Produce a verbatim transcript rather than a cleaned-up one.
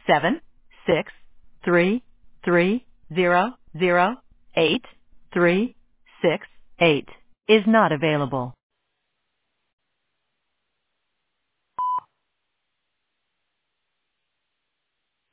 seven six three three zero zero eight three six eight is not available.